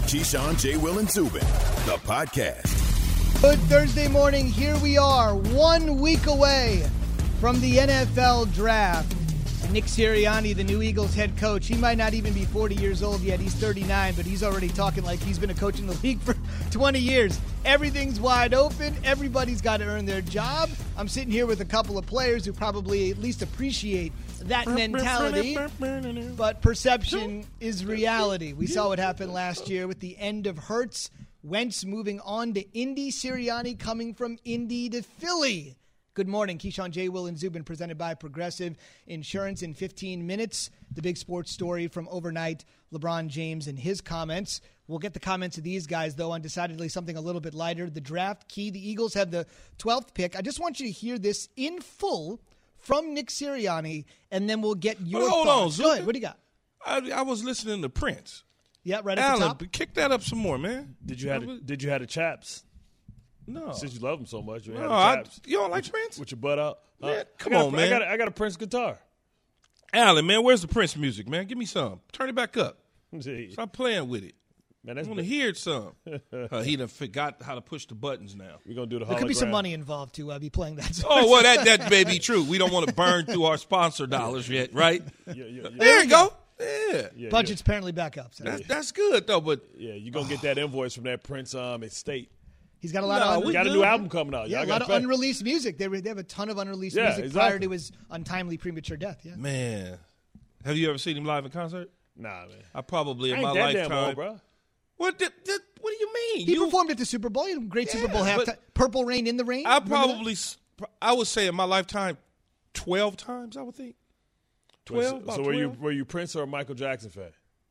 Keyshawn, J. Will, and Zubin, the podcast. Good Thursday morning. Here we are, 1 week away from the NFL draft. Nick Sirianni, the new Eagles head coach, he might not even be 40 years old yet. He's 39, but he's already talking like he's been a coach in the league for 20 years. Everything's wide open. Everybody's got to earn their job. I'm sitting here with a couple of players who probably at least appreciate that mentality, but perception is reality. We saw what happened last year with the end of Hurts, Wentz moving on to Indy, Sirianni coming from Indy to Philly. Good morning. Keyshawn, J. Will, and Zubin, presented by Progressive Insurance. In 15 minutes, the big sports story from overnight, LeBron James and his comments. We'll get the comments of these guys, though, on decidedly something a little bit lighter. The draft key. The Eagles have the 12th pick. I just want you to hear this in full from Nick Sirianni, and then we'll get your thoughts. Hold on, Zubin. Go ahead. What do you got? I was listening to Prince. Yeah, right at the top. Alan, kick that up some more, man. Did you have the chaps? No. Since you love him so much, you had No, the chaps. you don't like Prince? With your butt out? Man, come on, man. I got a Prince guitar. Alan, man, where's the Prince music, man? Give me some. Turn it back up. See. Stop playing with it. Man, I want to hear some. He done forgot how to push the buttons now. We're going to do the hologram. There could be some money involved to be playing that song. Oh, well, that may be true. We don't want to burn through our sponsor dollars yet, right? Yeah. There you go. Yeah. Budget's apparently back up. So. That's good, though. But yeah, you're going to get that invoice from that Prince estate. He's got a lot of got a new album coming out. Yeah, a lot of unreleased music. They have a ton of unreleased music prior to his untimely premature death. Yeah, man, have you ever seen him live in concert? Nah, man. I probably in ain't my that lifetime, damn old, bro. What do you mean? He performed at the Super Bowl. He had a great Super Bowl halftime. Purple Rain in the Rain. I would say in my lifetime, 12 times. I would think 12. So were you Prince or a Michael Jackson fan?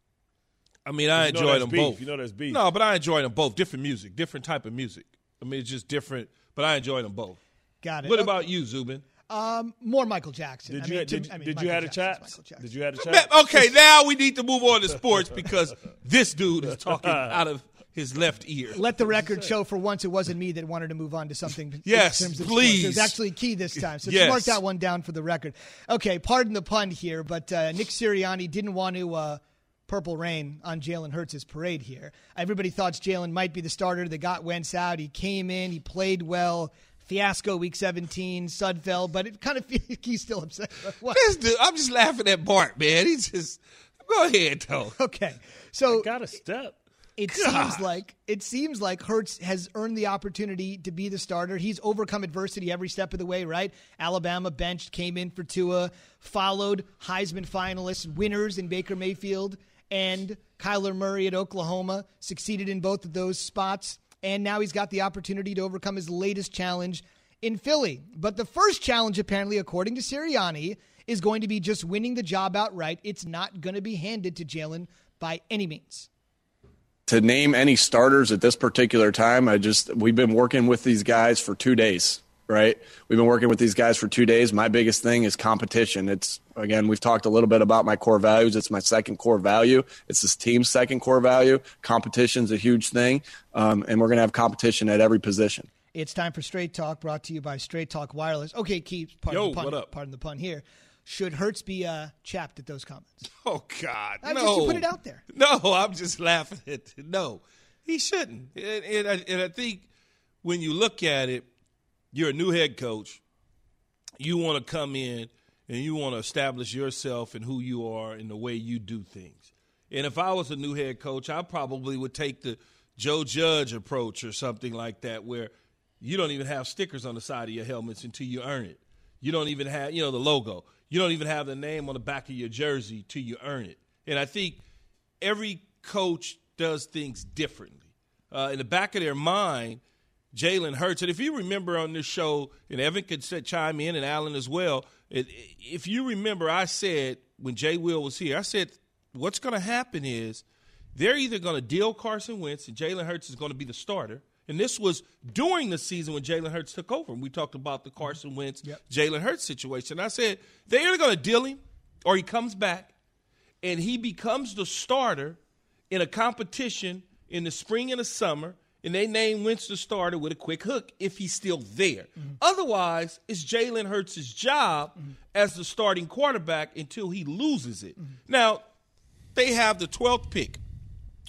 I mean, I enjoyed them both. You know there's beef. No, but I enjoyed them both. Different music, different type of music. I mean, it's just different, but I enjoyed them both. Got it. What about you, Zubin? More Michael Jackson. Did you have the chaps? Did you have the chaps? Okay, now we need to move on to sports because this dude is talking out of his left ear. Let the record show for once it wasn't me that wanted to move on to something. Yes, in terms of please. Sports. It was actually key this time. So yes. Mark that one down for the record. Okay, pardon the pun here, but Nick Sirianni didn't want to Purple Rain on Jalen Hurts' parade here. Everybody thought Jalen might be the starter. They got Wentz out. He came in. He played well. Fiasco week 17. Sudfeld, but it kind of feels like he's still upset. This dude, I'm just laughing at Bart, man. He's just go ahead, though. Okay, so got a step. It seems like Hurts has earned the opportunity to be the starter. He's overcome adversity every step of the way, right? Alabama benched, came in for Tua, followed Heisman finalists, winners in Baker Mayfield and Kyler Murray at Oklahoma, succeeded in both of those spots, and now he's got the opportunity to overcome his latest challenge in Philly. But the first challenge, apparently, according to Sirianni, is going to be just winning the job outright. It's not going to be handed to Jalen by any means. To name any starters at this particular time, we've been working with these guys for 2 days, right? We've been working with these guys for 2 days. My biggest thing is competition. Again, we've talked a little bit about my core values. It's my second core value. It's this team's second core value. Competition's a huge thing, and we're going to have competition at every position. It's time for Straight Talk, brought to you by Straight Talk Wireless. Okay, Keith, pardon the pun here. Should Hurts be chapped at those comments? Oh, God, no. Just put it out there. No, I'm just laughing at it. No, he shouldn't. And I think when you look at it, you're a new head coach. You want to come in and you want to establish yourself and who you are and the way you do things. And if I was a new head coach, I probably would take the Joe Judge approach or something like that where you don't even have stickers on the side of your helmets until you earn it. You don't even have, the logo. You don't even have the name on the back of your jersey till you earn it. And I think every coach does things differently. In the back of their mind, Jalen Hurts, and if you remember on this show, and Evan could chime in and Alan as well, if you remember, I said when Jay Will was here, I said what's going to happen is they're either going to deal Carson Wentz and Jalen Hurts is going to be the starter. And this was during the season when Jalen Hurts took over. And we talked about the Carson Wentz, Jalen Hurts situation. I said they're either going to deal him or he comes back and he becomes the starter in a competition in the spring and the summer, and they name Wentz the starter with a quick hook if he's still there. Mm-hmm. Otherwise, it's Jalen Hurts' job as the starting quarterback until he loses it. Mm-hmm. Now, they have the 12th pick.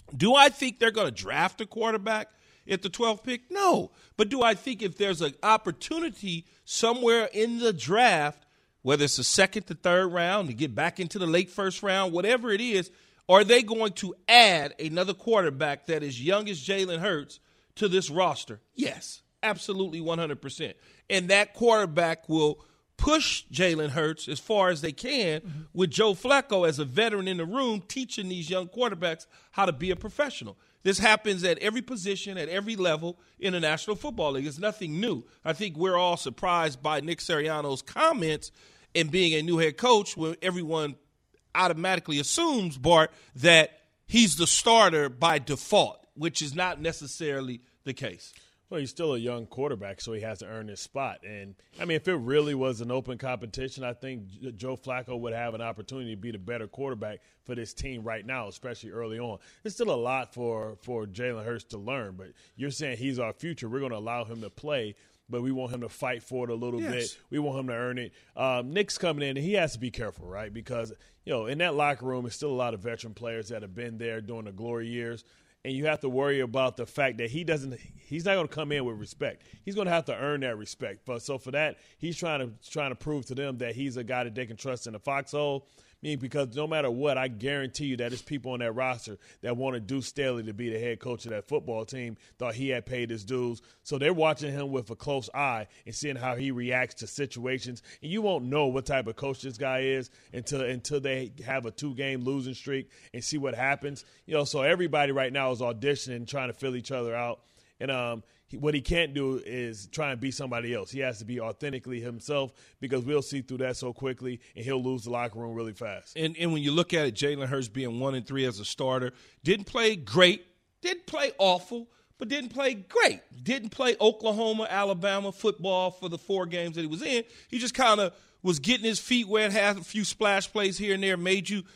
Do I think they're going to draft a quarterback at the 12th pick? No. But do I think if there's an opportunity somewhere in the draft, whether it's the second to third round, to get back into the late first round, whatever it is, are they going to add another quarterback that is young as Jalen Hurts to this roster? Yes, absolutely 100%. And that quarterback will push Jalen Hurts as far as they can with Joe Flacco as a veteran in the room teaching these young quarterbacks how to be a professional. This happens at every position, at every level in the National Football League. It's nothing new. I think we're all surprised by Nick Sirianni's comments and being a new head coach where everyone automatically assumes, Bart, that he's the starter by default, which is not necessarily the case. Well, he's still a young quarterback, so he has to earn his spot. And, I mean, if it really was an open competition, I think Joe Flacco would have an opportunity to be the better quarterback for this team right now, especially early on. It's still a lot for Jalen Hurts to learn, but you're saying he's our future. We're going to allow him to play, but we want him to fight for it a little bit. We want him to earn it. Nick's coming in, and he has to be careful, right? Because, in that locker room, there's still a lot of veteran players that have been there during the glory years. And you have to worry about the fact that he's not going to come in with respect. He's going to have to earn that respect. So for that, he's trying to prove to them that he's a guy that they can trust in the foxhole. Because no matter what, I guarantee you that there's people on that roster that wanted Deuce Staley to be the head coach of that football team, thought he had paid his dues. So they're watching him with a close eye and seeing how he reacts to situations. And you won't know what type of coach this guy is until they have a 2-game losing streak and see what happens. So everybody right now is auditioning, trying to fill each other out. And what he can't do is try and be somebody else. He has to be authentically himself because we'll see through that so quickly, and he'll lose the locker room really fast. And when you look at it, Jalen Hurts being 1-3 as a starter, didn't play great, didn't play awful, but didn't play great. Didn't play Oklahoma, Alabama football for the 4 games that he was in. He just kind of was getting his feet wet, had a few splash plays here and there, made you,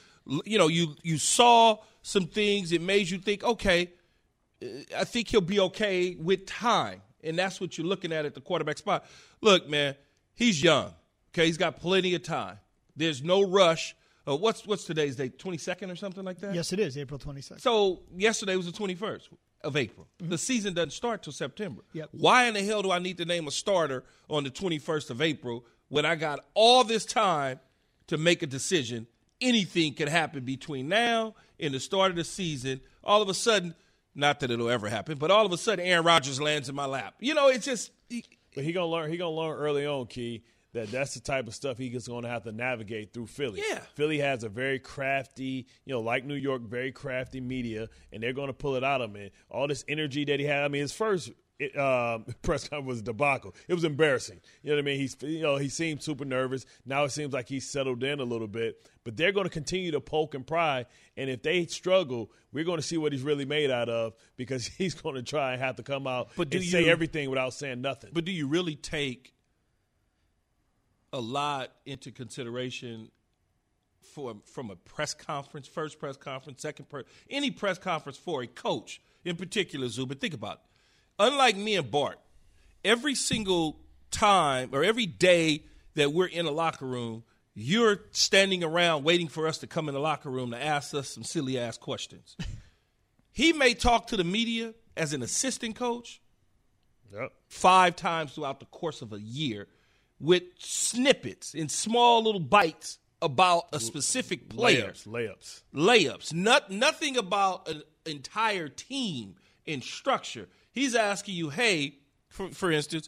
you saw some things. It made you think, okay, I think he'll be okay with time, and that's what you're looking at the quarterback spot. Look, man, he's young. Okay, he's got plenty of time. There's no rush. What's today's date? 22nd or something like that? Yes, it is April 22nd. So yesterday was the 21st of April. Mm-hmm. The season doesn't start till September. Yep. Why in the hell do I need to name a starter on the 21st of April when I got all this time to make a decision? Anything can happen between now and the start of the season. All of a sudden. Not that it'll ever happen, but all of a sudden Aaron Rodgers lands in my lap. It's just But he gonna learn early on, Key, that's the type of stuff he's going to have to navigate through Philly. Yeah. Philly has a very crafty, like New York, very crafty media, and they're going to pull it out of him. And all this energy that he had, his first press conference was a debacle. It was embarrassing. You know what I mean? He seemed super nervous. Now it seems like he's settled in a little bit. But they're going to continue to poke and pry. And if they struggle, we're going to see what he's really made out of because he's going to try and have to come out and say everything without saying nothing. But do you really take a lot into consideration from a press conference, first press conference, any press conference for a coach in particular, Zubin? Think about it. Unlike me and Bart, every single time or every day that we're in a locker room, you're standing around waiting for us to come in the locker room to ask us some silly-ass questions. He may talk to the media as an assistant coach 5 times throughout the course of a year with snippets and small little bites about a specific player. Layups. Nothing about an entire team in structure. He's asking you, hey, for instance,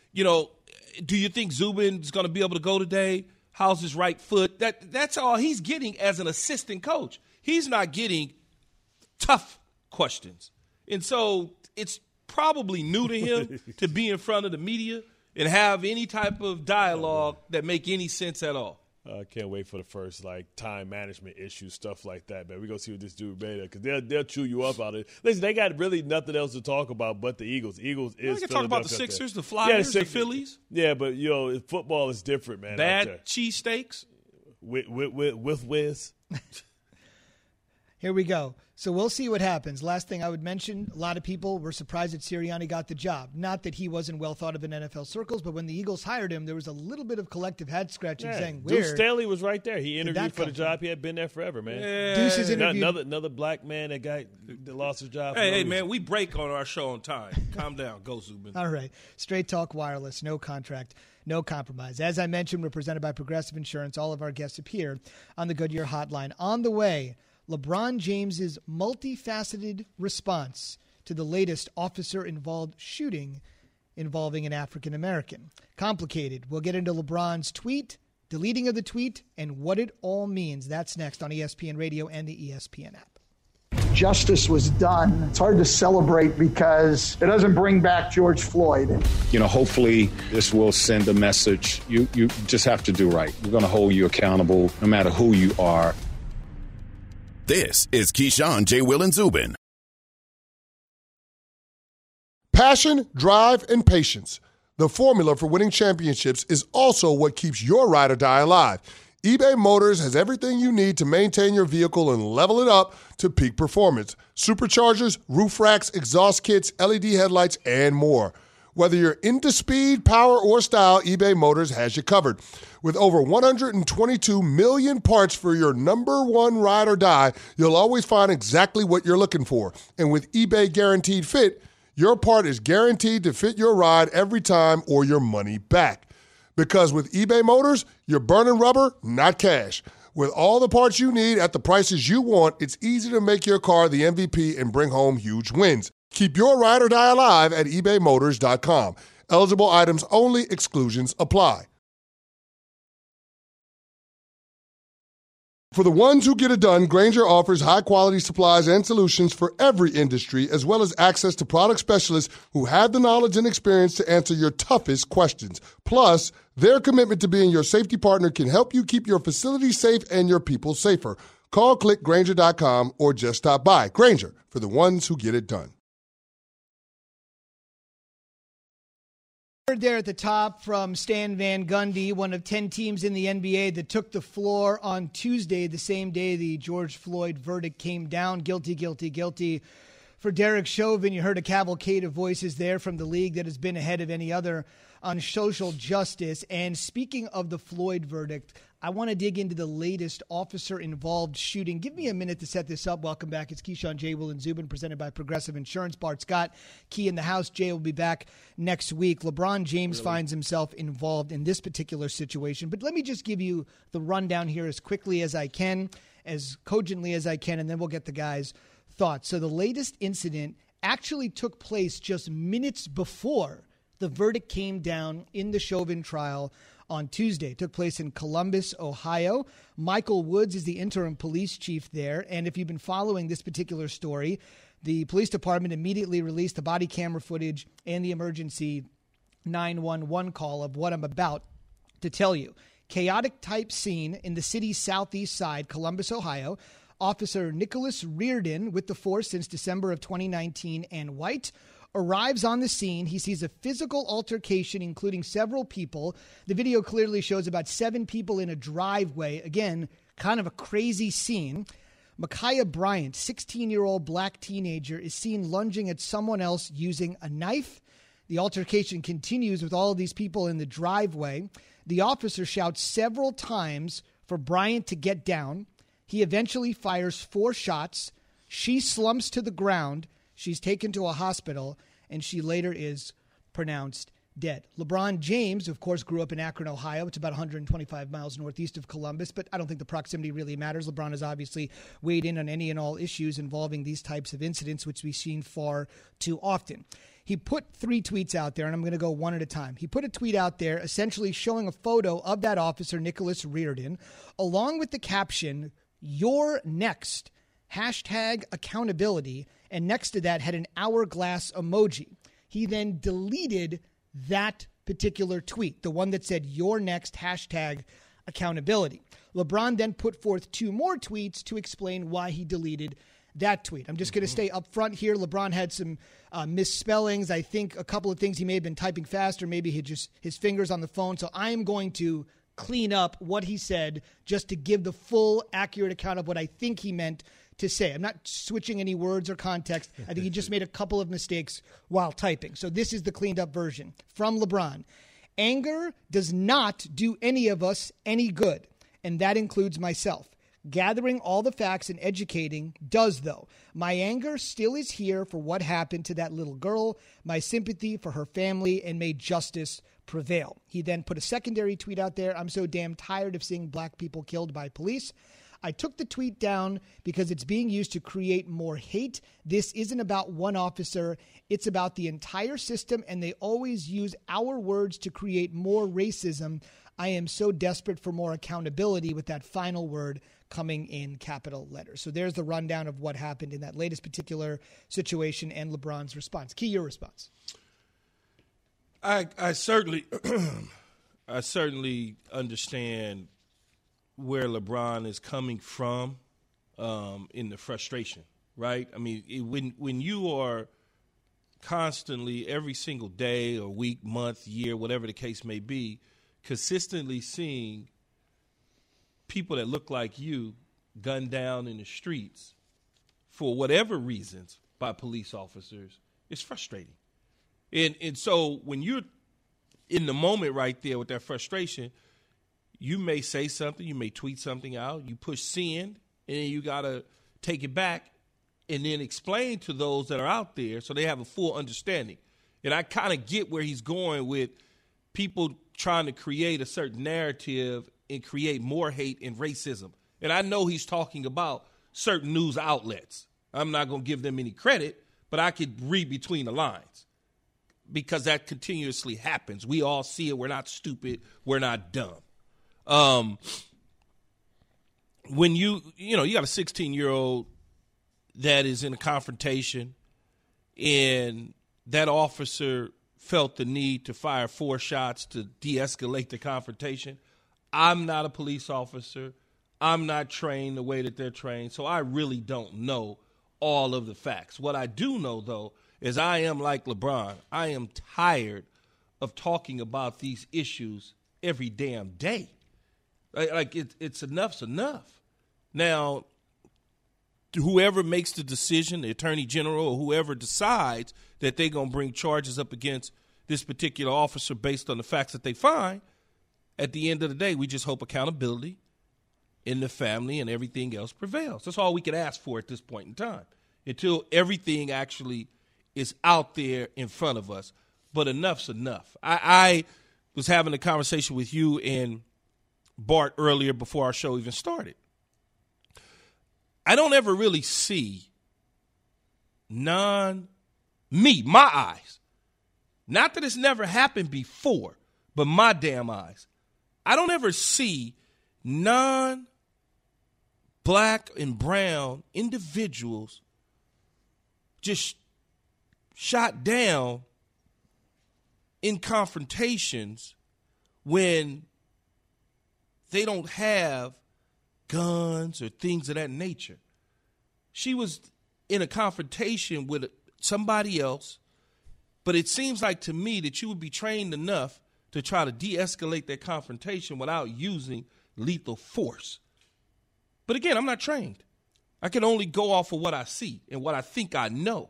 do you think Zubin's going to be able to go today? How's his right foot? That's all he's getting as an assistant coach. He's not getting tough questions. And so it's probably new to him to be in front of the media and have any type of dialogue that make any sense at all. I can't wait for the first time management issues, stuff like that, man. We're going to see what this dude made of because they'll chew you up out of it. Listen, they got really nothing else to talk about but the Eagles. Eagles is can talk about the Sixers, the Flyers, the Phillies. Yeah, but, football is different, man. Bad cheesesteaks. With Wiz. Here we go. So we'll see what happens. Last thing I would mention, a lot of people were surprised that Sirianni got the job. Not that he wasn't well thought of in NFL circles, but when the Eagles hired him, there was a little bit of collective head scratching saying, Deuce Staley was right there. He interviewed for the job. He had been there forever, man. Deuce's interview. Another black man that lost his job. Hey, man, we break on our show on time. Calm down. Go, Zubin. All right. Straight Talk Wireless. No contract. No compromise. As I mentioned, we're presented by Progressive Insurance. All of our guests appear on the Goodyear Hotline. On the way, LeBron James's multifaceted response to the latest officer-involved shooting involving an African American. Complicated. We'll get into LeBron's tweet, deleting of the tweet, and what it all means. That's next on ESPN Radio and the ESPN app. Justice was done. It's hard to celebrate because it doesn't bring back George Floyd. Hopefully this will send a message. You just have to do right. We're going to hold you accountable no matter who you are. This is Keyshawn, J. Will, and Zubin. Passion, drive, and patience. The formula for winning championships is also what keeps your ride or die alive. eBay Motors has everything you need to maintain your vehicle and level it up to peak performance. Superchargers, roof racks, exhaust kits, LED headlights, and more. Whether you're into speed, power, or style, eBay Motors has you covered. With over 122 million parts for your number one ride or die, you'll always find exactly what you're looking for. And with eBay Guaranteed Fit, your part is guaranteed to fit your ride every time or your money back. Because with eBay Motors, you're burning rubber, not cash. With all the parts you need at the prices you want, it's easy to make your car the MVP and bring home huge wins. Keep your ride or die alive at ebaymotors.com. Eligible items only. Exclusions apply. For the ones who get it done, Grainger offers high-quality supplies and solutions for every industry, as well as access to product specialists who have the knowledge and experience to answer your toughest questions. Plus, their commitment to being your safety partner can help you keep your facility safe and your people safer. Call, click Grainger.com, or just stop by. Grainger, for the ones who get it done. There at the top from Stan Van Gundy, one of 10 teams in the NBA that took the floor on Tuesday, the same day the George Floyd verdict came down. Guilty, guilty, guilty. For Derek Chauvin, you heard a cavalcade of voices there from the league that has been ahead of any other on social justice. And speaking of the Floyd verdict, I want to dig into the latest officer-involved shooting. Give me a minute to set this up. Welcome back. It's Keyshawn, J. Will, and Zubin, presented by Progressive Insurance. Bart Scott, Key in the house. Jay will be back next week. LeBron James finds himself involved in this particular situation. But let me just give you the rundown here as quickly as I can, as cogently as I can, and then we'll get the guys' thoughts. So the latest incident actually took place just minutes before the verdict came down in the Chauvin trial on Tuesday. It took place in Columbus, Ohio. Michael Woods is the interim police chief there. And if you've been following this particular story, the police department immediately released the body camera footage and the emergency 911 call of what I'm about to tell you. Chaotic type scene in the city's southeast side, Columbus, Ohio. Officer Nicholas Reardon, with the force since December of 2019, and white, arrives on the scene. He sees a physical altercation, including several people. The video clearly shows about 7 people in a driveway. Again, kind of a crazy scene. Micaiah Bryant, 16-year-old black teenager, is seen lunging at someone else using a knife. The altercation continues with all of these people in the driveway. The officer shouts several times for Bryant to get down. He eventually fires 4 shots. She slumps to the ground. She's taken to a hospital, and she later is pronounced dead. LeBron James, of course, grew up in Akron, Ohio. It's about 125 miles northeast of Columbus, but I don't think the proximity really matters. LeBron has obviously weighed in on any and all issues involving these types of incidents, which we've seen far too often. He put 3 tweets out there, and I'm going to go one at a time. He put a tweet out there essentially showing a photo of that officer, Nicholas Reardon, along with the caption, "You're next," #accountability, and next to that had an hourglass emoji. He then deleted that particular tweet, the one that said, "You're next," #accountability. LeBron then put forth 2 more tweets to explain why he deleted that tweet. I'm just going to stay up front here. LeBron had some misspellings. I think a couple of things he may have been typing fast, or maybe he just his fingers on the phone. So I am going to clean up what he said just to give the full accurate account of what I think he meant to say. I'm not switching any words or context. I think he just made a couple of mistakes while typing. So this is the cleaned up version from LeBron. Anger does not do any of us any good, and that includes myself. Gathering all the facts and educating does, though. My anger still is here for what happened to that little girl, my sympathy for her family, and may justice prevail. He then put a secondary tweet out there. I'm so damn tired of seeing black people killed by police. I took the tweet down because it's being used to create more hate. This isn't about one officer. It's about the entire system, and they always use our words to create more racism. I am so desperate for more accountability, with that final word coming in capital letters. So there's the rundown of what happened in that latest particular situation and LeBron's response. Key, your response. I certainly understand where LeBron is coming from in the frustration, right? I mean, when you are constantly, every single day or week, month, year, whatever the case may be, consistently seeing people that look like you gunned down in the streets for whatever reasons by police officers, it's frustrating. And so when you're in the moment right there with that frustration, you may say something, you may tweet something out, you push send, and then you got to take it back and then explain to those that are out there so they have a full understanding. And I kind of get where he's going with people trying to create a certain narrative and create more hate and racism. And I know he's talking about certain news outlets. I'm not going to give them any credit, but I could read between the lines because that continuously happens. We all see it. We're not stupid. We're not dumb. When you got a 16-year-old that is in a confrontation and that officer felt the need to fire 4 shots to de-escalate the confrontation. I'm not a police officer. I'm not trained the way that they're trained, so I really don't know all of the facts. What I do know, though, is I am like LeBron. I am tired of talking about these issues every damn day. Like it's enough's enough. Now, whoever makes the decision, the attorney general or whoever decides that they're going to bring charges up against this particular officer based on the facts that they find, at the end of the day, we just hope accountability in the family and everything else prevails. That's all we can ask for at this point in time until everything actually is out there in front of us. But enough's enough. I was having a conversation with you and Bart earlier before our show even started. I don't ever really see my eyes. Not that it's never happened before, but my damn eyes. I don't ever see non-black and brown individuals just shot down in confrontations when they don't have guns or things of that nature. She was in a confrontation with somebody else, but it seems like to me that you would be trained enough to try to de-escalate that confrontation without using lethal force. But again, I'm not trained. I can only go off of what I see and what I think I know.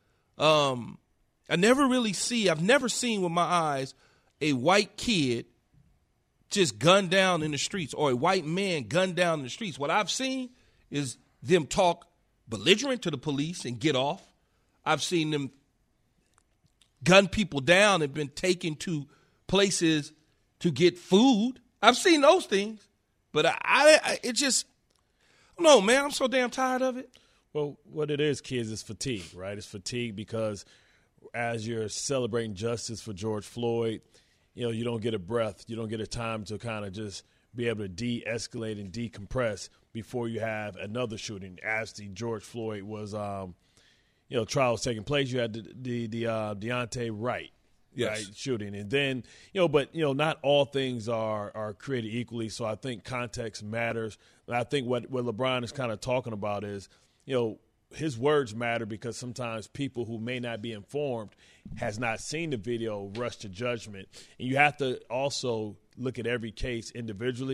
I've never seen with my eyes a white kid just gunned down in the streets or a white man gunned down in the streets. What I've seen is them talk belligerent to the police and get off. I've seen them gun people down and been taken to places to get food. I've seen those things, but it just, no, man, I'm so damn tired of it. Well, what it is, kids, is fatigue, right? It's fatigue because as you're celebrating justice for George Floyd, you don't get a breath. You don't get a time to kind of just be able to de-escalate and decompress before you have another shooting. As the George Floyd was, trial was taking place, you had the Deontay Wright. Yes. Right, shooting. And then, but not all things are created equally. So I think context matters. And I think what LeBron is kind of talking about is, his words matter because sometimes people who may not be informed has not seen the video rush to judgment. And you have to also look at every case individually.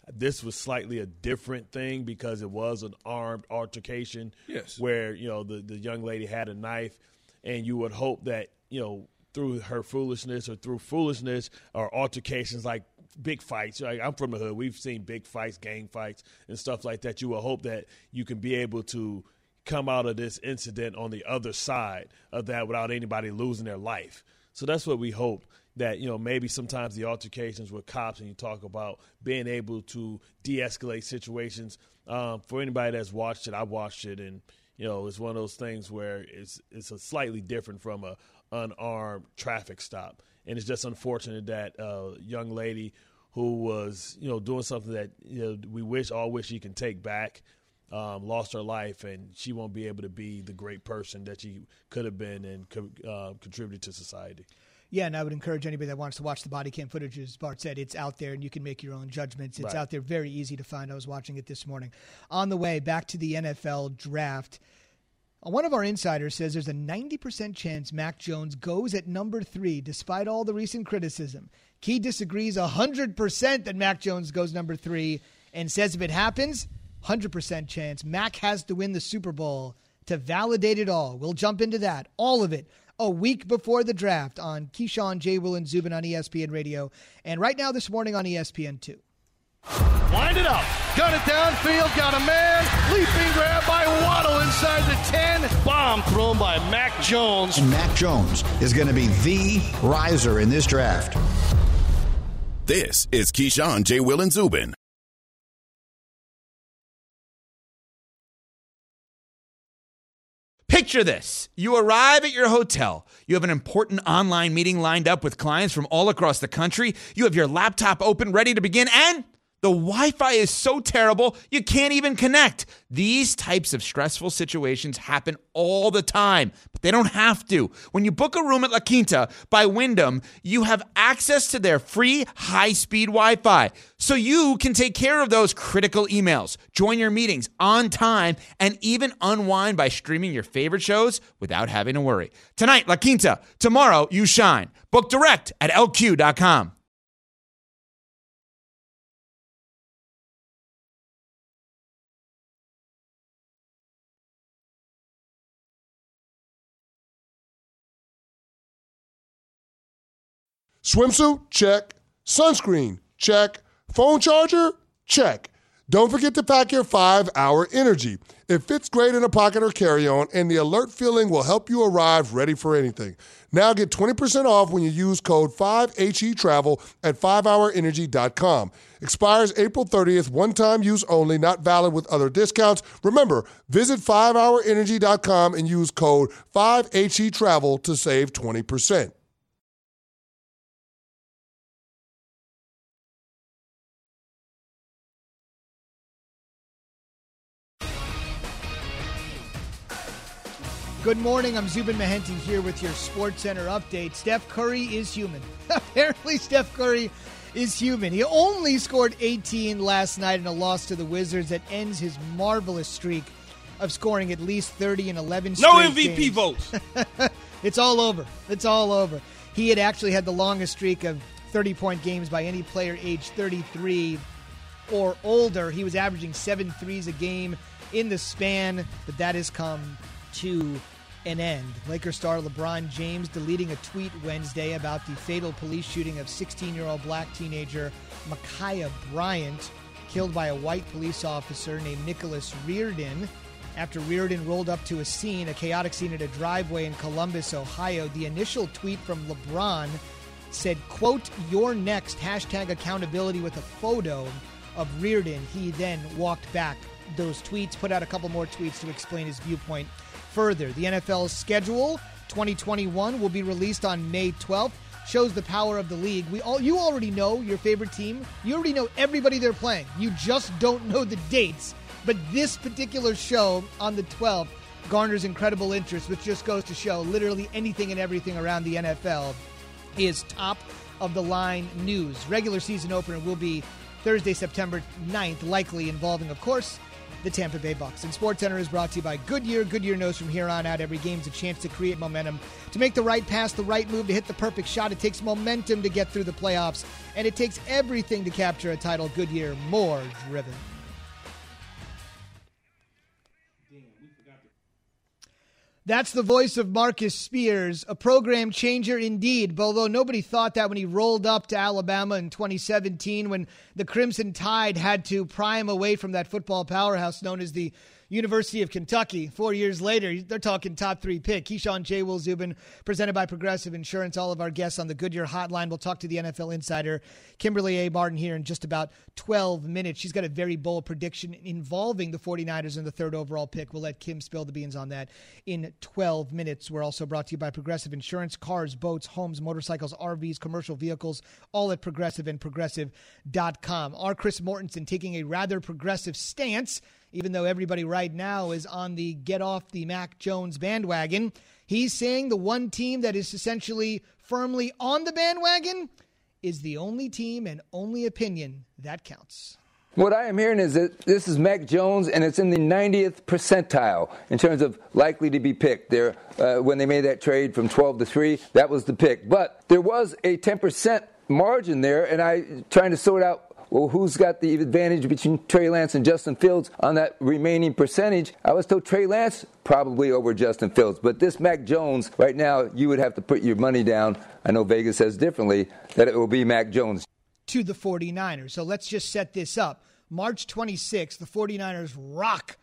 This was slightly a different thing because it was an armed altercation. Yes. Where, the young lady had a knife, and you would hope that, through her foolishness or altercations like big fights. Like, I'm from the hood. We've seen big fights, gang fights, and stuff like that. You will hope that you can be able to come out of this incident on the other side of that without anybody losing their life. So that's what we hope, that, maybe sometimes the altercations with cops, and you talk about being able to de-escalate situations. For anybody that's watched it, I watched it, and, it's one of those things where it's a slightly different from a unarmed traffic stop. And it's just unfortunate that a young lady who was, doing something that, we all wish she can take back, lost her life, and she won't be able to be the great person that she could have been and contributed to society. Yeah, and I would encourage anybody that wants to watch the body cam footage, as Bart said, it's out there and you can make your own judgments. It's out there, very easy to find. I was watching it this morning. On the way back to the NFL draft, one of our insiders says there's a 90% chance Mac Jones goes at number 3 despite all the recent criticism. Key disagrees 100% that Mac Jones goes number 3 and says if it happens, 100% chance Mac has to win the Super Bowl to validate it all. We'll jump into that, all of it, a week before the draft on Keyshawn, J. Will, and Zubin on ESPN Radio, and right now this morning on ESPN2. Wind it up. Got it downfield. Got a man. Leaping grab by Waddle inside the 10. Bomb thrown by Mac Jones. And Mac Jones is going to be the riser in this draft. This is Keyshawn, J. Will, and Zubin. Picture this. You arrive at your hotel. You have an important online meeting lined up with clients from all across the country. You have your laptop open, ready to begin, and the Wi-Fi is so terrible, you can't even connect. These types of stressful situations happen all the time, but they don't have to. When you book a room at La Quinta by Wyndham, you have access to their free high-speed Wi-Fi, so you can take care of those critical emails, join your meetings on time, and even unwind by streaming your favorite shows without having to worry. Tonight, La Quinta. Tomorrow, you shine. Book direct at LQ.com. Swimsuit? Check. Sunscreen? Check. Phone charger? Check. Don't forget to pack your 5-Hour Energy. It fits great in a pocket or carry-on, and the alert feeling will help you arrive ready for anything. Now get 20% off when you use code 5HETRAVEL at 5hourenergy.com. Expires April 30th, one-time use only, not valid with other discounts. Remember, visit 5hourenergy.com and use code 5HETRAVEL to save 20%. Good morning. I'm Zubin Mehenti here with your SportsCenter update. Steph Curry is human. Apparently, Steph Curry is human. He only scored 18 last night in a loss to the Wizards that ends his marvelous streak of scoring at least 30 in 11 straight No MVP games. votes. It's all over. It's all over. He had actually had the longest streak of 30-point games by any player aged 33 or older. He was averaging 7 threes a game in the span, but that has come to an end. Lakers star LeBron James deleting a tweet Wednesday about the fatal police shooting of 16-year-old black teenager Ma'Khia Bryant, killed by a white police officer named Nicholas Reardon. After Reardon rolled up to a chaotic scene at a driveway in Columbus, Ohio, the initial tweet from LeBron said, quote, "You're next, #accountability," with a photo of Reardon. He then walked back those tweets, put out a couple more tweets to explain his viewpoint further. The NFL's schedule 2021 will be released on May 12th. Shows the power of the league. You already know your favorite team. You already know everybody they're playing. You just don't know the dates. But this particular show on the 12th garners incredible interest, which just goes to show literally anything and everything around the NFL is top of the line news. Regular season opener will be Thursday, September 9th, likely involving, of course, the Tampa Bay Bucks. And SportsCenter is brought to you by Goodyear. Goodyear knows from here on out every game's a chance to create momentum, to make the right pass, the right move, to hit the perfect shot. It takes momentum to get through the playoffs, and it takes everything to capture a title. Goodyear, more driven. That's the voice of Marcus Spears, a program changer indeed, although nobody thought that when he rolled up to Alabama in 2017 when the Crimson Tide had to pry him away from that football powerhouse known as the University of Kentucky. 4 years later, they're talking top 3 pick. Keyshawn J. Will Zubin, presented by Progressive Insurance. All of our guests on the Goodyear Hotline. We'll talk to the NFL insider, Kimberly A. Martin, here in just about 12 minutes. She's got a very bold prediction involving the 49ers in the 3rd overall pick. We'll let Kim spill the beans on that in 12 minutes. We're also brought to you by Progressive Insurance. Cars, boats, homes, motorcycles, RVs, commercial vehicles, all at Progressive and Progressive.com. Our Chris Mortensen taking a rather progressive stance, even though everybody right now is on the get off the Mac Jones bandwagon. He's saying the one team that is essentially firmly on the bandwagon is the only team and only opinion that counts. What I am hearing is that this is Mac Jones, and it's in the 90th percentile in terms of likely to be picked. There, when they made that trade from 12 to 3, that was the pick. But there was a 10% margin there, and I trying to sort out, well, who's got the advantage between Trey Lance and Justin Fields on that remaining percentage? I was told Trey Lance probably over Justin Fields. But this Mac Jones, right now, you would have to put your money down. I know Vegas says differently, that it will be Mac Jones. To the 49ers. So let's just set this up. March 26th, the 49ers rock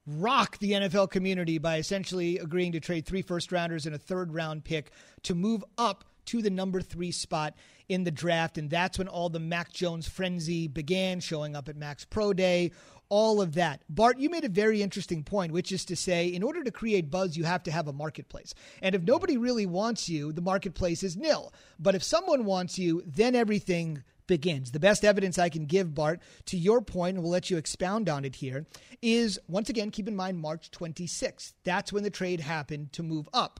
the NFL community by essentially agreeing to trade 3 first-rounders and a 3rd-round pick to move up to the number 3 spot in the draft. And that's when all the Mac Jones frenzy began, showing up at Mac's Pro Day, all of that. Bart, you made a very interesting point, which is to say, in order to create buzz, you have to have a marketplace. And if nobody really wants you, the marketplace is nil. But if someone wants you, then everything begins. The best evidence I can give, Bart, to your point, and we'll let you expound on it here, is, once again, keep in mind March 26th. That's when the trade happened to move up.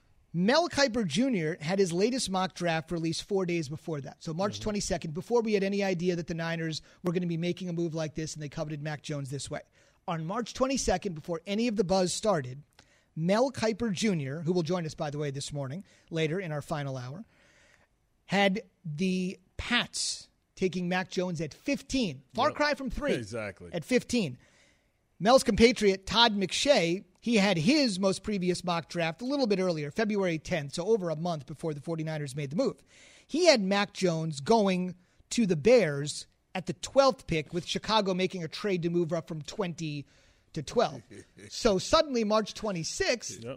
Mel Kiper Jr. had his latest mock draft released 4 days before that. So March 22nd, before we had any idea that the Niners were going to be making a move like this and they coveted Mac Jones this way. On March 22nd, before any of the buzz started, Mel Kiper Jr., who will join us, by the way, this morning, later in our final hour, had the Pats taking Mac Jones at 15. Far cry from 3. Exactly. At 15. Mel's compatriot, Todd McShay, he had his most previous mock draft a little bit earlier, February 10th, so over a month before the 49ers made the move. He had Mac Jones going to the Bears at the 12th pick, with Chicago making a trade to move up from 20 to 12. So suddenly, March 26th,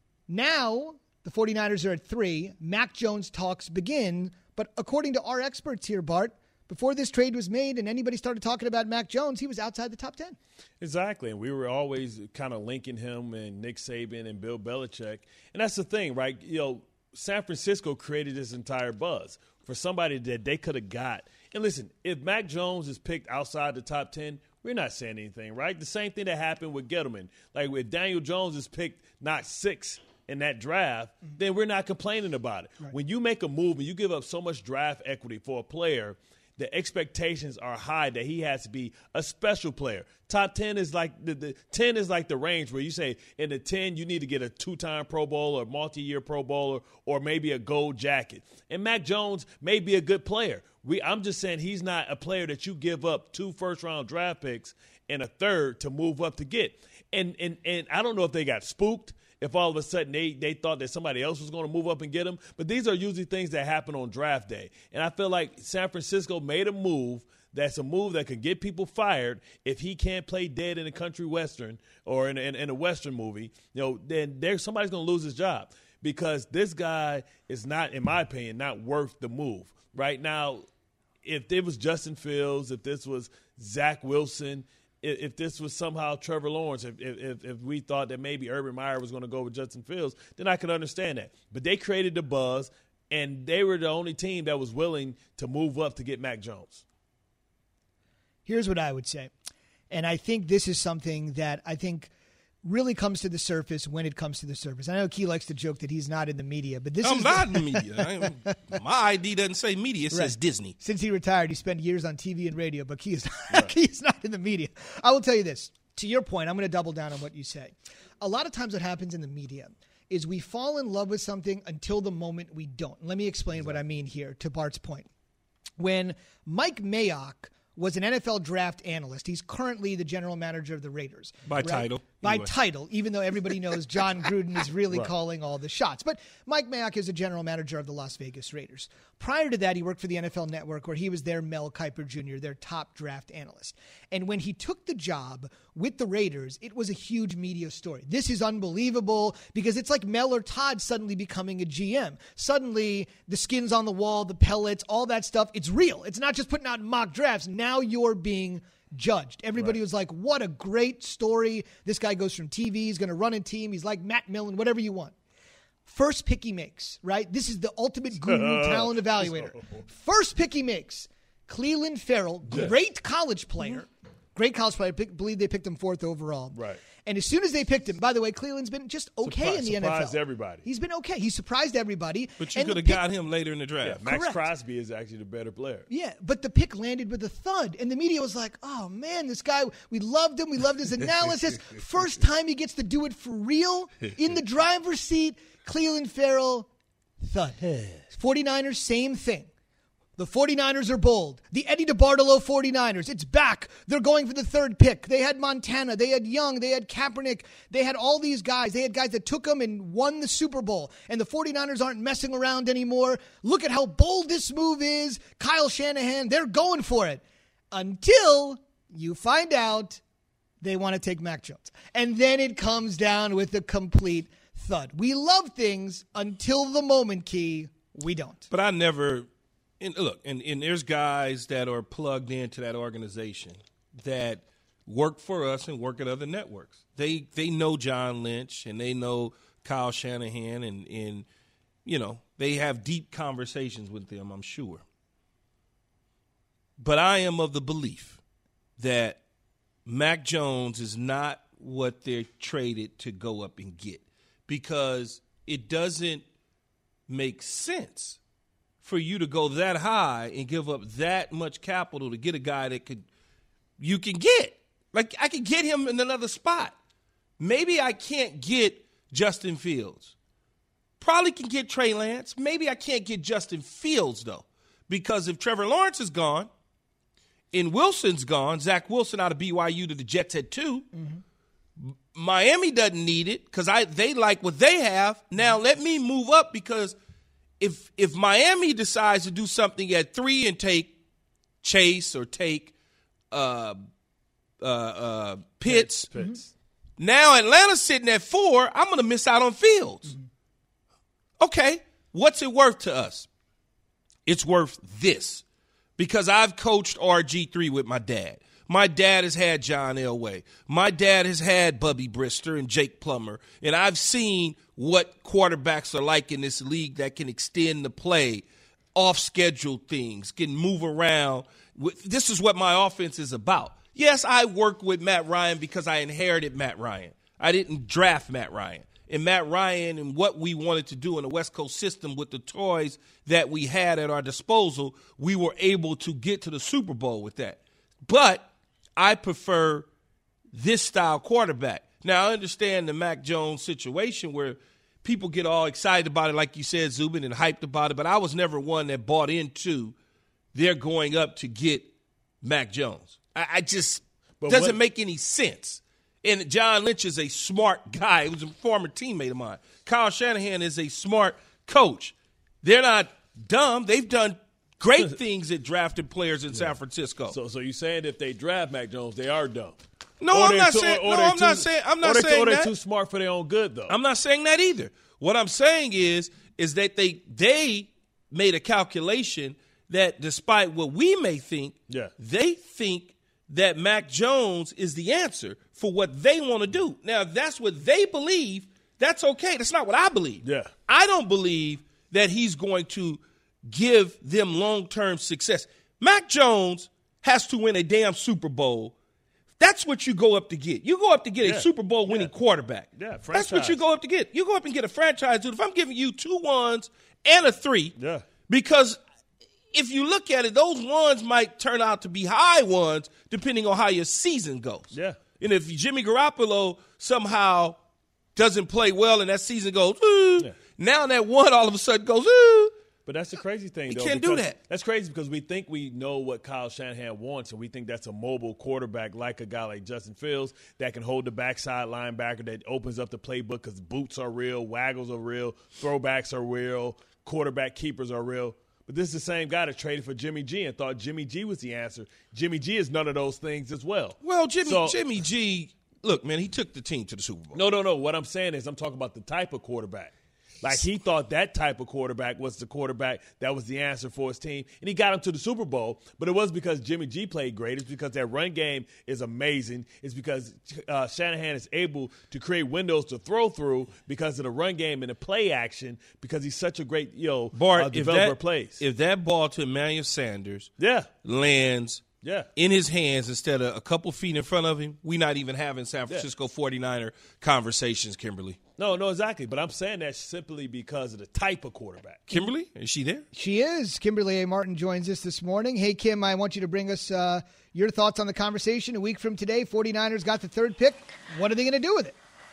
now the 49ers are at 3. Mac Jones talks begin. But according to our experts here, Bart, before this trade was made and anybody started talking about Mac Jones, he was outside the top 10. Exactly, and we were always kind of linking him and Nick Saban and Bill Belichick. And that's the thing, right? You know, San Francisco created this entire buzz for somebody that they could have got. And listen, if Mac Jones is picked outside the top 10, we're not saying anything, right? The same thing that happened with Gettleman. Like, if Daniel Jones is picked not 6 in that draft, then we're not complaining about it. Right. When you make a move and you give up so much draft equity for a player, the expectations are high that he has to be a special player. Top 10 is like the 10 is like the range where you say in the 10 you need to get a 2-time Pro Bowler, multi-year Pro Bowler, or maybe a gold jacket. And Mac Jones may be a good player. I'm just saying he's not a player that you give up 2 first-round draft picks and a 3rd to move up to get. And I don't know if they got spooked, if all of a sudden they thought that somebody else was going to move up and get him. But these are usually things that happen on draft day. And I feel like San Francisco made a move that's a move that could get people fired if he can't play dead in a country western or in a western movie. You know, then somebody's going to lose his job because this guy is not, in my opinion, not worth the move. Right now, if it was Justin Fields, if this was Zach Wilson, if this was somehow Trevor Lawrence, if we thought that maybe Urban Meyer was going to go with Justin Fields, then I could understand that. But they created the buzz, and they were the only team that was willing to move up to get Mac Jones. Here's what I would say, and I think this is something that I think really comes to the surface when it comes to the surface. I know Key likes to joke that he's not in the media, but this I'm not in the media. My ID doesn't say media, it says Disney. Since he retired, he spent years on TV and radio, but Key is not in the media. I will tell you this. to your point, I'm going to double down on what you say. A lot of times what happens in the media is we fall in love with something until the moment we don't. Let me explain what I mean here to Bart's point. When Mike Mayock was an NFL draft analyst, he's currently the general manager of the Raiders. By title. By title, even though everybody knows John Gruden is really calling all the shots. But Mike Mayock is a general manager of the Las Vegas Raiders. Prior to that, he worked for the NFL Network, where he was their Mel Kiper Jr., their top draft analyst. And when he took the job with the Raiders, it was a huge media story. This is unbelievable, because it's like Mel or Todd suddenly becoming a GM. Suddenly, the skins on the wall, the pellets, all that stuff, it's real. It's not just putting out mock drafts. Now you're being judged. Everybody was like, what a great story. This guy goes from TV. He's going to run a team. He's like Matt Millen, whatever you want. First pick he makes, right? This is the ultimate guru talent evaluator. First pick he makes, Clelin Ferrell, great college player. Great college player. I believe they picked him 4th overall. Right. And as soon as they picked him, by the way, Cleveland's been just okay in the NFL. Surprised everybody. He's been okay. He surprised everybody. But you could have got him later in the draft. Yeah, Max Crosby is actually the better player. Yeah, but the pick landed with a thud. And the media was like, oh, man, this guy, we loved him. We loved his analysis. First time he gets to do it for real in the driver's seat. Clelin Ferrell, thud. 49ers, same thing. The 49ers are bold. The Eddie DeBartolo 49ers, it's back. They're going for the 3rd pick. They had Montana. They had Young. They had Kaepernick. They had all these guys. They had guys that took them and won the Super Bowl. And the 49ers aren't messing around anymore. Look at how bold this move is. Kyle Shanahan, they're going for it. Until you find out they want to take Mac Jones. And then it comes down with a complete thud. We love things until the moment, Key, we don't. But I never... And look, and there's guys that are plugged into that organization that work for us and work at other networks. They know John Lynch and they know Kyle Shanahan and you know, they have deep conversations with them, I'm sure. But I am of the belief that Mac Jones is not what they're traded to go up and get, because it doesn't make sense for you to go that high and give up that much capital to get a guy that you can get. Like, I could get him in another spot. Maybe I can't get Justin Fields. Probably can get Trey Lance. Maybe I can't get Justin Fields, though, because if Trevor Lawrence is gone and Wilson's gone, Zach Wilson out of BYU to the Jets at 2, Miami doesn't need it because they like what they have. Now let me move up, because if Miami decides to do something at 3 and take Chase or take Pitts, now Atlanta's sitting at 4, I'm going to miss out on Fields. Okay, what's it worth to us? It's worth this, because I've coached RG3 with my dad. My dad has had John Elway. My dad has had Bubby Brister and Jake Plummer. And I've seen what quarterbacks are like in this league that can extend the play, off-schedule things, can move around. This is what my offense is about. Yes, I work with Matt Ryan because I inherited Matt Ryan. I didn't draft Matt Ryan. And Matt Ryan and what we wanted to do in the West Coast system with the toys that we had at our disposal, we were able to get to the Super Bowl with that. But I prefer this style quarterback. Now, I understand the Mac Jones situation where people get all excited about it, like you said, Zubin, and hyped about it, but I was never one that bought into they're going up to get Mac Jones. I just doesn't make any sense. And John Lynch is a smart guy. He was a former teammate of mine. Kyle Shanahan is a smart coach. They're not dumb. They've done great things at drafting players in San Francisco. So you're saying if they draft Mac Jones, they are dumb? No, I'm not saying. I'm not saying that. They're too smart for their own good, though. I'm not saying that either. What I'm saying is that they made a calculation that, despite what we may think, they think that Mac Jones is the answer for what they want to do. Now, if that's what they believe, that's okay. That's not what I believe. Yeah. I don't believe that he's going to give them long-term success. Mac Jones has to win a damn Super Bowl. That's what you go up to get. You go up to get a Super Bowl winning quarterback. Yeah, franchise. That's what you go up to get. You go up and get a franchise, dude. If I'm giving you 2 1s and a 3, because if you look at it, those 1s might turn out to be high 1s depending on how your season goes. Yeah. And if Jimmy Garoppolo somehow doesn't play well and that season goes, now that one all of a sudden goes, But that's the crazy thing, though. Can't do that. That's crazy because we think we know what Kyle Shanahan wants, and we think that's a mobile quarterback like a guy like Justin Fields that can hold the backside linebacker, that opens up the playbook because boots are real, waggles are real, throwbacks are real, quarterback keepers are real. But this is the same guy that traded for Jimmy G and thought Jimmy G was the answer. Jimmy G is none of those things as well. Well, Jimmy G, look, man, he took the team to the Super Bowl. No. What I'm saying is I'm talking about the type of quarterback. Like, he thought that type of quarterback was the quarterback that was the answer for his team, and he got him to the Super Bowl. But it was because Jimmy G played great. It's because that run game is amazing. It's because Shanahan is able to create windows to throw through because of the run game and the play action, because he's such a great developer of plays. If that ball to Emmanuel Sanders lands in his hands instead of a couple feet in front of him, we're not even having San Francisco 49er conversations, Kimberly. No, exactly. But I'm saying that simply because of the type of quarterback. Kimberly, is she there? She is. Kimberly A. Martin joins us this morning. Hey, Kim, I want you to bring us your thoughts on the conversation. A week from today, 49ers got the third pick. What are they going to do with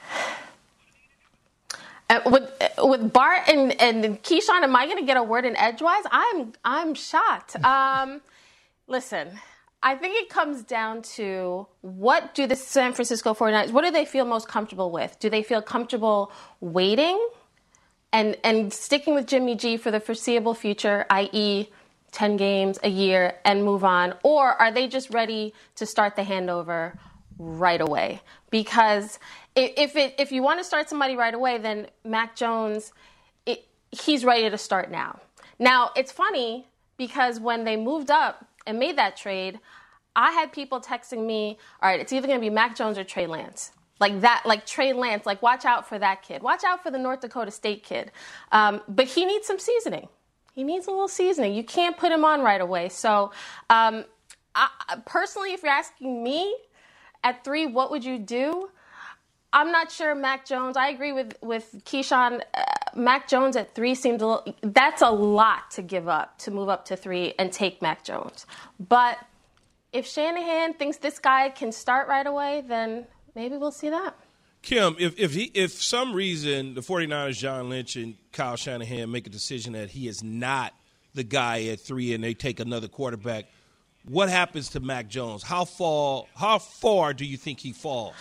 it? With Bart and Keyshawn, am I going to get a word in edgewise? I'm shocked. Listen, I think it comes down to what do the San Francisco 49ers, what do they feel most comfortable with? Do they feel comfortable waiting and sticking with Jimmy G for the foreseeable future, i.e. 10 games a year and move on? Or are they just ready to start the handover right away? Because if you want to start somebody right away, then Mac Jones, he's ready to start now. Now, it's funny because when they moved up and made that trade, I had people texting me, all right, it's either going to be Mac Jones or Trey Lance. Like Trey Lance, like watch out for that kid. Watch out for the North Dakota State kid. But he needs some seasoning. He needs a little seasoning. You can't put him on right away. So personally, if you're asking me at 3, what would you do? I'm not sure Mac Jones. I agree with Keyshawn. Mac Jones at 3 seems that's a lot to give up, to move up to 3 and take Mac Jones. But if Shanahan thinks this guy can start right away, then maybe we'll see that. Kim, if some reason the 49ers, John Lynch and Kyle Shanahan make a decision that he is not the guy at 3 and they take another quarterback, what happens to Mac Jones? How far do you think he falls?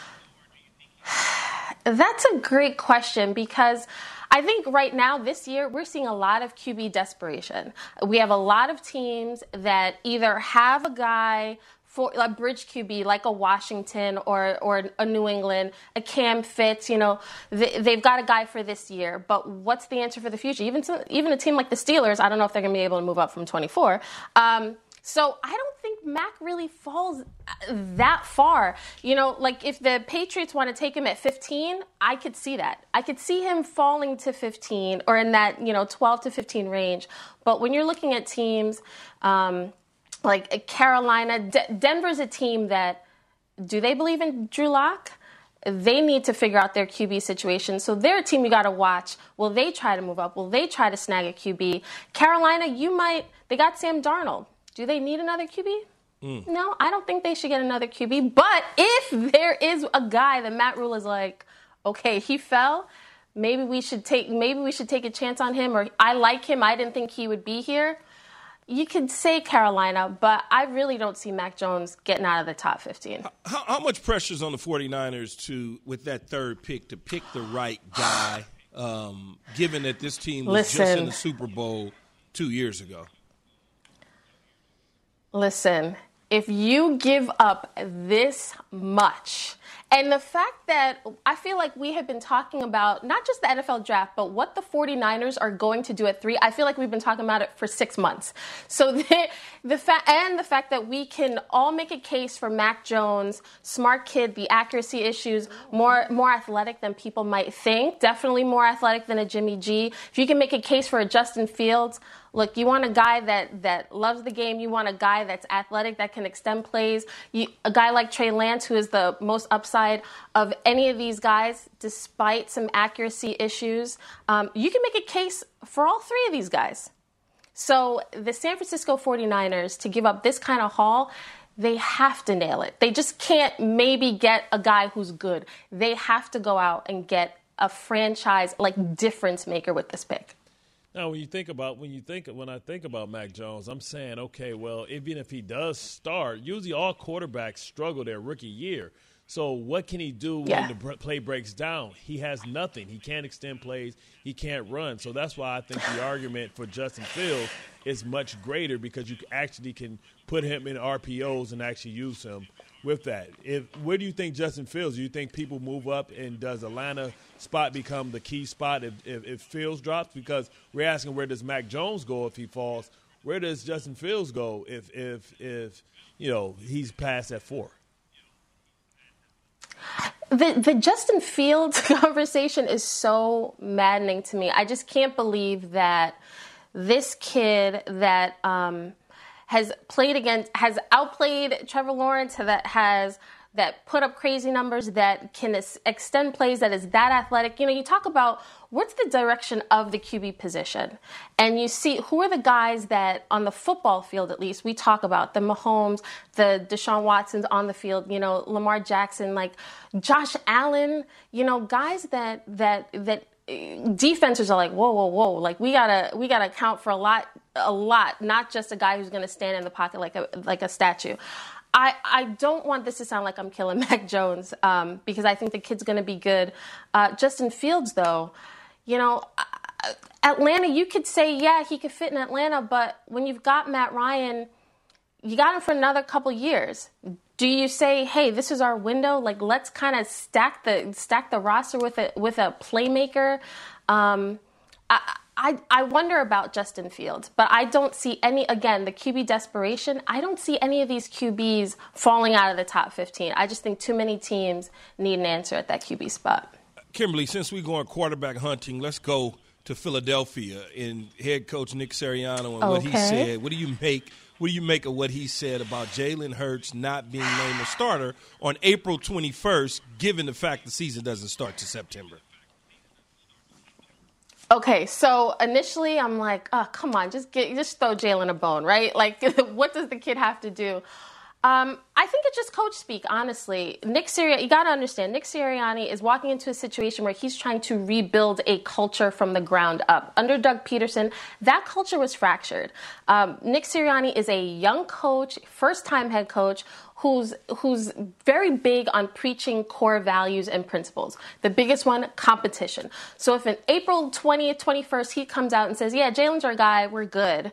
That's a great question because I think right now this year we're seeing a lot of QB desperation. We have a lot of teams that either have a guy for a bridge QB like a Washington or a New England, a Cam Fitz, they've got a guy for this year, but what's the answer for the future? Even a team like the Steelers, I don't know if they're going to be able to move up from 24. So I don't think Mac really falls that far. Like if the Patriots want to take him at 15, I could see that. I could see him falling to 15 or in that, 12 to 15 range. But when you're looking at teams like Carolina, Denver's a team that, do they believe in Drew Lock? They need to figure out their QB situation. So they're a team you got to watch. Will they try to move up? Will they try to snag a QB? Carolina, they got Sam Darnold. Do they need another QB? No, I don't think they should get another QB. But if there is a guy that Matt Rule is like, okay, he fell, maybe we should take a chance on him, or I like him, I didn't think he would be here. You could say Carolina, but I really don't see Mac Jones getting out of the top 15. How much pressure is on the 49ers with that third pick to pick the right guy, given that this team was just in the Super Bowl 2 years ago? Listen, if you give up this much, and the fact that I feel like we have been talking about not just the NFL draft, but what the 49ers are going to do at 3, I feel like we've been talking about it for 6 months. So the fact that we can all make a case for Mac Jones, smart kid, the accuracy issues, more athletic than people might think, definitely more athletic than a Jimmy G. If you can make a case for a Justin Fields, look, you want a guy that loves the game. You want a guy that's athletic, that can extend plays. A guy like Trey Lance, who is the most upside of any of these guys, despite some accuracy issues. You can make a case for all 3 of these guys. So the San Francisco 49ers, to give up this kind of haul, they have to nail it. They just can't maybe get a guy who's good. They have to go out and get a franchise difference maker with this pick. Now, when I think about Mac Jones, I'm saying, okay, well, even if he does start, usually all quarterbacks struggle their rookie year. So what can he do when the play breaks down? He has nothing. He can't extend plays. He can't run. So that's why I think the argument for Justin Fields is much greater, because you actually can put him in RPOs and actually use him with that. Where do you think Justin Fields? Do you think people move up, and does Atlanta spot become the key spot if Fields drops? Because we're asking, where does Mac Jones go if he falls? Where does Justin Fields go if he's past at 4? The Justin Fields conversation is so maddening to me. I just can't believe that this kid that has outplayed Trevor Lawrence, that put up crazy numbers, that can extend plays, that is that athletic. You talk about what's the direction of the QB position, and you see who are the guys that on the football field, at least, we talk about the Mahomes, the Deshaun Watsons on the field, Lamar Jackson, Josh Allen, guys that defenses are whoa, we gotta account for a lot, not just a guy who's going to stand in the pocket like a statue. I don't want this to sound like I'm killing Mac Jones, because I think the kid's going to be good. Justin Fields, though, Atlanta, you could say, yeah, he could fit in Atlanta, but when you've got Matt Ryan, you got him for another couple years. Do you say, hey, this is our window? Let's kind of stack the roster with a playmaker. I wonder about Justin Fields, but I don't see the QB desperation. I don't see any of these QBs falling out of the top 15. I just think too many teams need an answer at that QB spot. Kimberly, since we're going quarterback hunting, let's go to Philadelphia and head coach Nick Sirianni and what he said. What do you make of what he said about Jalen Hurts not being named a starter on April 21st, given the fact the season doesn't start till September? Okay, so initially I'm like, oh, come on, just throw Jalen a bone, right? What does the kid have to do? I think it's just coach speak, honestly. You got to understand, Nick Sirianni is walking into a situation where he's trying to rebuild a culture from the ground up. Under Doug Peterson, that culture was fractured. Nick Sirianni is a young coach, first-time head coach, who's very big on preaching core values and principles. The biggest one, competition. So if in April 20th, 21st, he comes out and says, yeah, Jalen's our guy, we're good,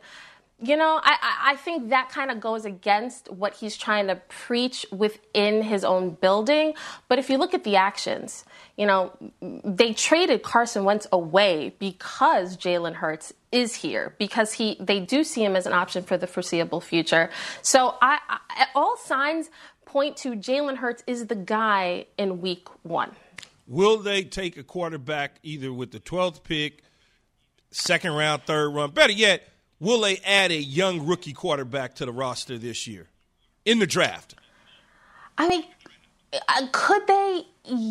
I think that kind of goes against what he's trying to preach within his own building. But if you look at the actions, they traded Carson Wentz away because Jalen Hurts is here, because they do see him as an option for the foreseeable future. So all signs point to Jalen Hurts is the guy in week 1. Will they take a quarterback either with the 12th pick, second round, third round? Better yet, will they add a young rookie quarterback to the roster this year in the draft? I mean, could they?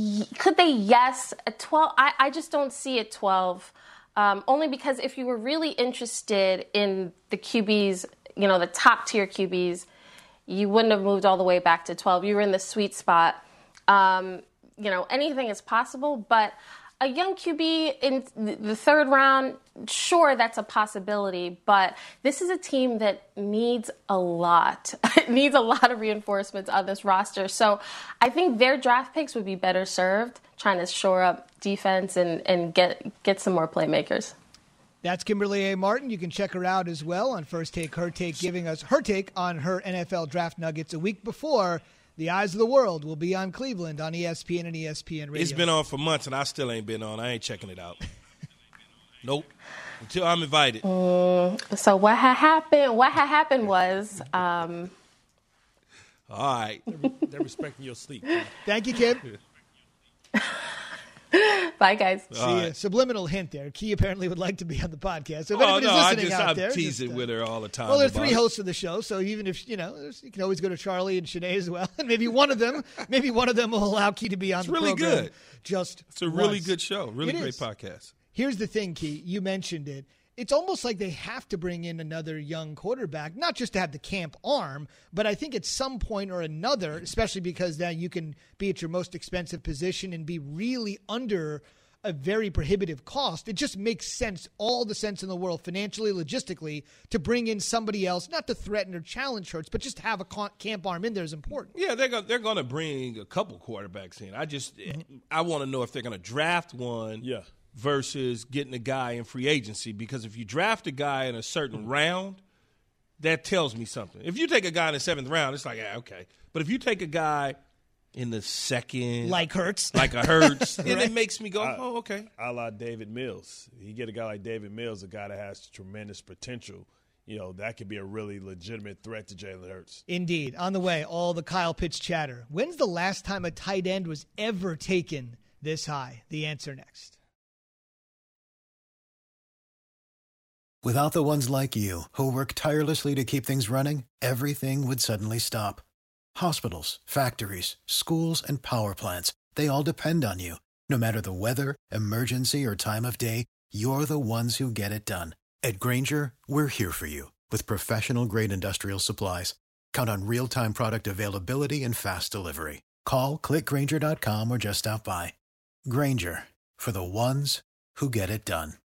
Yes, at 12. I just don't see it 12. Only because if you were really interested in the QBs, the top tier QBs, you wouldn't have moved all the way back to 12. You were in the sweet spot. Anything is possible, but a young QB in the third round, sure, that's a possibility, but this is a team that needs a lot. It needs a lot of reinforcements on this roster. So I think their draft picks would be better served trying to shore up defense and get some more playmakers. That's Kimberly A. Martin. You can check her out as well on First Take, Her Take, giving us her take on her NFL draft nuggets a week before the eyes of the world will be on Cleveland on ESPN and ESPN Radio. It's been on for months, and I still ain't been on. I ain't checking it out. Nope. Until I'm invited. So what had happened was... All right. They're respecting your sleep. Thank you, Kim. Bye, guys. See a subliminal hint there. Key apparently would like to be on the podcast. So if anybody's listening out there, I'm teasing with her all the time. Well, there are 3 hosts of the show, so even if you can always go to Charlie and Shanae as well, and maybe one of them will allow Key to be on the program. It's really good. It's a really good show. Really great podcast. Here's the thing, Key. You mentioned it, it's almost like they have to bring in another young quarterback, not just to have the camp arm, but I think at some point or another, especially because now you can be at your most expensive position and be really under a very prohibitive cost. It just makes sense, all the sense in the world, financially, logistically, to bring in somebody else, not to threaten or challenge Hurts, but just to have a camp arm in there is important. Yeah, they're going to bring a couple quarterbacks in. I want to know if they're going to draft one versus getting a guy in free agency, because if you draft a guy in a certain round, that tells me something. If you take a guy in the 7th round, it's like, okay. But if you take a guy in the 2nd, like Hurts, then right. It makes me go, okay. A la David Mills. You get a guy like David Mills, a guy that has tremendous potential. That could be a really legitimate threat to Jalen Hurts. Indeed. On the way, all the Kyle Pitts chatter. When's the last time a tight end was ever taken this high? The answer next. Without the ones like you, who work tirelessly to keep things running, everything would suddenly stop. Hospitals, factories, schools, and power plants, they all depend on you. No matter the weather, emergency, or time of day, you're the ones who get it done. At Grainger, we're here for you with professional-grade industrial supplies. Count on real-time product availability and fast delivery. Call, click Grainger.com, or just stop by. Grainger, for the ones who get it done.